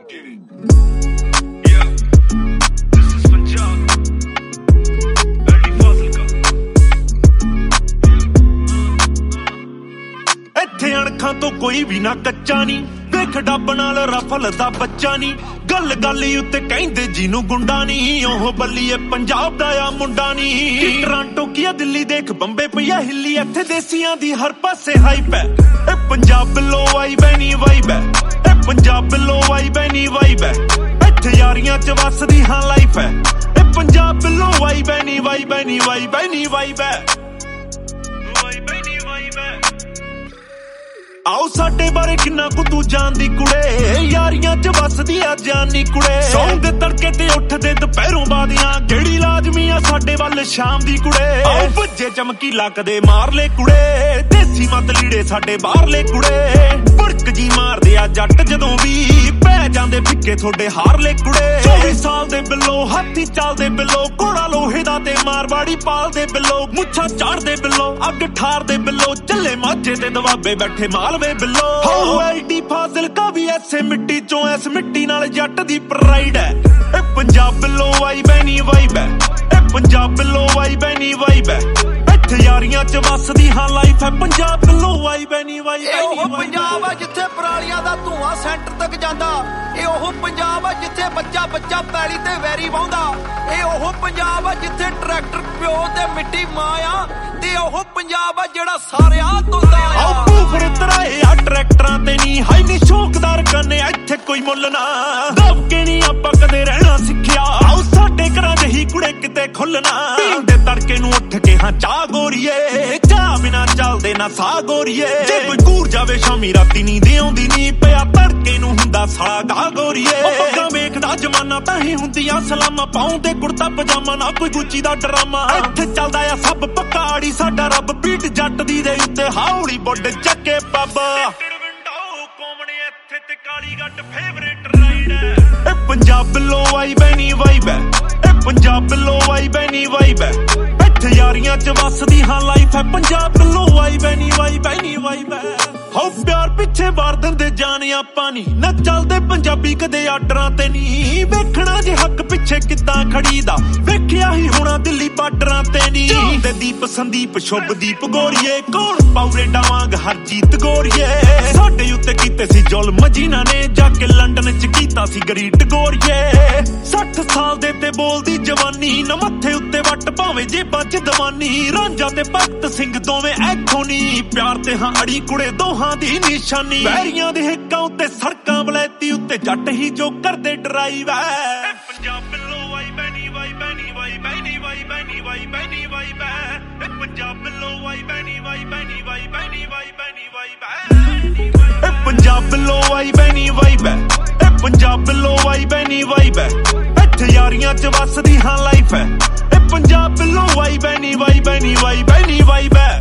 get it. Yeah, this is Punjab. Early Fazilka. ਇੱਥੇ ਅਣਖਾਂ ਤੋਂ ਕੋਈ ਵੀ ਨਾ ਕੱਚਾ ਨਹੀਂ, ਵੇਖ ਡੱਬ ਨਾਲ ਰਫਲ ਦਾ ਬੱਚਾ ਨਹੀਂ। ਗੱਲ ਗੱਲ ਉੱਤੇ ਕਹਿੰਦੇ ਜਿਹਨੂੰ ਗੁੰਡਾ ਨਹੀਂ, ਉਹ ਬੱਲੀਏ ਪੰਜਾਬ ਦਾ ਆ ਮੁੰਡਾ ਨਹੀਂ। ਕਿ ਟਰਾਂਟੋ ਕੀ ਆ ਦਿੱਲੀ ਦੇਖ ਬੰਬੇ ਪਈਆ ਹਿੱਲੀ, ਇੱਥੇ ਦੇਸੀਆਂ ਦੀ ਹਰ ਪਾਸੇ ਹਾਈਪ ਹੈ। ਇਹ ਪੰਜਾਬ ਵੱਲੋਂ ਆਈ ਬੈਣੀ ਵਾਈਬ ਹੈ, ਇਹ ਪੰਜਾਬ ਵੱਲੋਂ ਆਈ ਬੈਣੀ ਵਾਈਬ ਹੈ। ਇੱਥੇ ਯਾਰੀਆਂ ਚ ਵੱਸਦੀ ਹਾਂ ਲਾਈਫ ਹੈ, ਇਹ ਪੰਜਾਬ ਵੱਲੋਂ ਆਈ ਬੈਣੀ ਵਾਈਬ ਬੈਣੀ ਵਾਈਬ ਬੈਣੀ ਵਾਈਬ ਹੈ, ਵਾਈਬ ਬੈਣੀ ਵਾਈਬ ਹੈ। ਆਓ ਸਾਡੇ ਬਾਰੇ ਕਿੰਨਾ ਕੁ ਤੂੰ ਜਾਣਦੀ ਕੁੜੇ, ਯਾਰੀਆਂ ਚ ਵੱਸਦੀ ਆ ਜਾਨੀ ਕੁੜੇ। ਸੌਂ ਦੇ ਤੜਕੇ ਤੇ ਉੱਠਦੇ ਦੁਪਹਿਰੋਂ ਬਾਦੀਆਂ, ਕਿਹੜੀ ਲਾਜ਼ਮੀ ਆ ਸਾਡੇ ਵੱਲ ਸ਼ਾਮ ਦੀ ਕੁੜੇ। ਆਓ ਭੱਜੇ ਚਮਕੀਲਾ ਕਦੇ ਮਾਰ ਲੈ ਕੁੜੇ, ਦੇਸੀ ਮਤ ਲੀੜੇ ਸਾਡੇ ਬਾਹਰਲੇ ਕੁੜੇ। ਭੜਕ ਜੀ ਮਾਰਦੇ ਆ ਜੱਟ ਜਦੋਂ ਵੀ, ਪੈ ਜਾਂਦੇ ਫਿੱਕੇ ਤੁਹਾਡੇ ਹਾਰਲੇ ਕੁੜੇ। 24 ਸਾਲ ਦੇ ਬਿੱਲੋ ਹਾਥੀ ਚੱਲਦੇ ਬਿੱਲੋ, ਘੋੜਾ ਲੋਹੇ ਦਾ ਤੇ ਮਾਰਵਾੜੀ ਪਾਲਦੇ ਬਿੱਲੋ। ਮੁੱਛਾਂ ਚਾੜਦੇ ਬਿੱਲੋ ਅੱਗ ਠਾਰਦੇ ਬਿੱਲੋ, ਚੱਲੇ ਮਾਝੇ ਤੇ ਦਵਾਬੇ ਬੈਠੇ ਮਾਲਵੇ ਬਿੱਲੋ। ਹੋ ਐਡੀ ਫਾਜ਼ਿਲਕਾ ਵੀ ਐਸੇ ਮਿੱਟੀ ਚੋਂ, ਐਸ ਮਿੱਟੀ ਨਾਲ ਜੱਟ ਦੀ ਪ੍ਰਾਈਡ ਹੈ। ਇਹ ਪੰਜਾਬ ਵੱਲੋਂ ਆਈ ਬੈਣੀ ਵਾਈਬ ਹੈ, ਇਹ ਪੰਜਾਬ ਵੱਲੋਂ ਆਈ ਬੈਣੀ ਵਾਈਬ ਹੈ। ਇੱਥੇ ਯਾਰੀਆਂ ਚ ਵੱਸਦੀ ਹਾਂ ਲਾਈਫ ਹੈ, ਪੰਜਾਬ ਵੱਲੋਂ ਆਈ ਬੈਣੀ ਵਾਈਬ ਹੈ। ਇਹ ਉਹ ਪੰਜਾਬ ਆ ਜਿੱਥੇ ਪਰਾਲੀਆਂ ਦਾ ਧੂਆਂ ਸੈਂਟਰ ਤੱਕ ਜਾਂਦਾ, ਇਹ ਉਹ ਪੰਜਾਬ ਆ ਜਿੱਥੇ ਬੱਚਾ ਬੱਚਾ ਪੈਲੀ ਤੇ ਵੈਰੀ ਵਾਹੁੰਦਾ। ਇਹ ਉਹ ਪੰਜਾਬ ਆ ਜਿੱਥੇ ਟਰੈਕਟਰ ਪਿਓ ਤੇ ਮਿੱਟੀ ਮਾਂ ਆ, ਤੇ ਉਹ ਪੰਜਾਬ ਆ ਜਿਹੜਾ ਸਾਰਿਆਂ ਤੋਂ ਆਓ ਭੂਫਰ ਤਰਾਏ ਆ ਟਰੈਕਟਰਾਂ ਤੇ ਨਹੀਂ, ਹਾਈ ਨੀ ਸ਼ੌਕਦਾਰ ਕਰਨੇ ਇੱਥੇ ਕੋਈ ਮੁੱਲ ਨਾ। ਦਬ ਕੇ ਨਹੀਂ ਆਪਾਂ ਕਦੇ ਰਹਿਣਾ ਸਿੱਖਿਆ, ਆਓ ਸਾਡੇ ਘਰਾਂ ਦੇ ਹੀ ਕੁੜੇ ਕਿਤੇ ਖੁੱਲਣਾ। ਪੀਂਦੇ ਤੜਕੇ ਨੂੰ ਉੱਠ ਕੇ ਹਾਂ ਚਾਹ ਗੋਰੀਏ, ਚਾਹ ਬਿਨਾ ਚੱਲਦੇ ਨਾ ਸਾਹ ਗੋਰੀਏ। ਜੇ ਕੋਈ ਕੂਰ ਜਾਵੇ ਸ਼ਾਮੀ ਰਾਤੀ ਨੀਂਦ ਆਉਂਦੀ ਨਹੀਂ, ਪਿਆ ਤੜਕੇ ਨੂੰ ਹੁੰਦਾ ਸਾਲਾ ਗਾ ਗੋਰੀਏ। ਪੱਗਾਂ ਵੇਖਦਾ ਜਮਾਨਾ ਤਾਂ ਹੀ ਹੁੰਦੀਆਂ ਸਲਾਮਾਂ, ਪਾਉਂਦੇ ਕੁੜਤਾ ਪਜਾਮਾ ਨਾ ਕੋਈ ਗੁੱਚੀ ਦਾ ਡਰਾਮਾ। ਇੱਥੇ ਚੱਲਦਾ ਆ ਸਭ ਪਕਾੜੀ ਸਾਡਾ ਰੱਬ, ਬੀਟ ਜੱਟ ਦੀ ਦੇ ਉੱਤੇ ਹੌਲੀ ਬੁੱਢ ਚੱਕੇ ਬਾਬਾ। ਇੱਥੇ ਤੇ ਕਾਲੀ ਗੱਟ ਫੇਵਰੇਟ ਰਾਈਡ ਹੈ। ਇਹ ਪੰਜਾਬ ਵੱਲੋਂ ਆਈ ਬੈਣੀ ਵਾਈਬ ਹੈ, ਇਹ ਪੰਜਾਬ ਵੱਲੋਂ ਆਈ ਬੈਣੀ ਵਾਈਬ ਹੈ। ਇੱਥੇ ਯਾਰੀਆਂ ਚ ਵੱਸਦੀ ਹਾਂ ਲਾਈਫ ਹੈ, ਪੰਜਾਬ ਵੱਲੋਂ ਆਈ ਬੈਣੀ ਵਾਈਬ ਬੈਣੀ ਵਾਈਬ ਹੈ। ਹੋ ਪਿਆਰ ਪਿੱਛੇ ਵਾਰ ਦਿੰਦੇ ਜਾਨ ਆਪਾਂ ਨੀ, ਨਾ ਚੱਲਦੇ ਪੰਜਾਬੀ ਕਦੇ ਆਰਡਰਾਂ ਤੇ ਨਹੀਂ। ਵੇਖਣਾ ਜੇ ਹੱਕ ਪਿੱਛੇ ਕਿੱਦਾਂ ਖੜੀਦਾ, ਵੇਖਿਆ ਹੀ ਹੋਣਾ ਦਿੱਲੀ ਬਾਰਡਰਾਂ ਤੇ ਨੀ। ਜਾਂਦੇ ਦੀਪ ਸੰਦੀਪ ਸ਼ੁਭਦੀਪ ਗੋਰੀਏ, ਕੌਣ ਪਾਉਰੇਡਾ ਵਾਂਗ ਹਰਜੀਤ ਗੋਰੀਏ। ਸਾਡੇ ਉੱਤੇ ਕੀਤੇ ਸੀ ਜ਼ੁਲਮ ਜਿਨ੍ਹਾਂ ਨੇ, ਜਾ ਕੇ ਲੰਡਨ ਚ ਕੀਤਾ ਸੀ ਗਰੀਟ ਗੋਰੀਏ। 60 ਸਾਲ ਦੇ ਤੇ ਬੋਲਦੀ ਜਵਾਨੀ, ਨਾ ਮੱਥੇ ਉੱਤੇ ਵੱਟ ਭਾਵੇਂ ਜੇਬਾਂ ਚ ਦਵਾਨੀ। ਰਾਂਝਾ ਤੇ ਭਗਤ ਸਿੰਘ ਦੋਵੇਂ ਐਥੋਂ ਨੀ, ਪਿਆਰ ਤੇ ਹਾਂ ਅੜੀ ਕੁੜੇ ਦੋਹਾਂ ਦੀ ਨਿਸ਼ਾਨੀ। ਵੈਰੀਆਂ ਦੇ ਹਿੱਕਾਂ ਉੱਤੇ ਸੜਕਾਂ ਵਲੈਤੀ ਉੱਤੇ ਜੱਟ ਹੀ ਜੋ ਕਰਦੇ ਡਰਾਈਵ ਹੈ। ਪੰਜਾਬ ਵੱਲੋਂ ਆਈ ਬੈਣੀ ਵਾਈਬ ਬੈਣੀ ਵਾਈਬ ਬੈਣੀ ਵਾਈਬ ਬੈਣੀ ਵਾਈਬ ਬੈਣੀ ਵਾਈਬ ਹੈ। ਇਹ ਪੰਜਾਬ ਵੱਲੋਂ ਆਈ ਬੈਣੀ ਵਾਈਬ ਬੈਣੀ ਵਾਈਬ ਬੈਣੀ ਵਾਈਬ ਬੈਣੀ ਵਾਈਬ ਹੈ। ਇਹ ਪੰਜਾਬ ਵੱਲੋਂ ਆਈ ਬੈਣੀ ਵਾਈਬ ਹੈ, ਇਹ ਪੰਜਾਬ ਵੱਲੋਂ ਆਈ ਬੈਣੀ ਵਾਈਬ ਹੈ। ਇੱਥੇ ਯਾਰੀਆਂ ਚ ਵੱਸਦੀ ਹਾਂ ਲਾਈਫ ਹੈ, ਇਹ ਪੰਜਾਬ ਵੱਲੋਂ ਆਈ ਬੈਣੀ ਵਾਈਬ ਬੈਣੀ ਵਾਈਬ ਬੈਣੀ ਵਾਈਬ ਹੈ।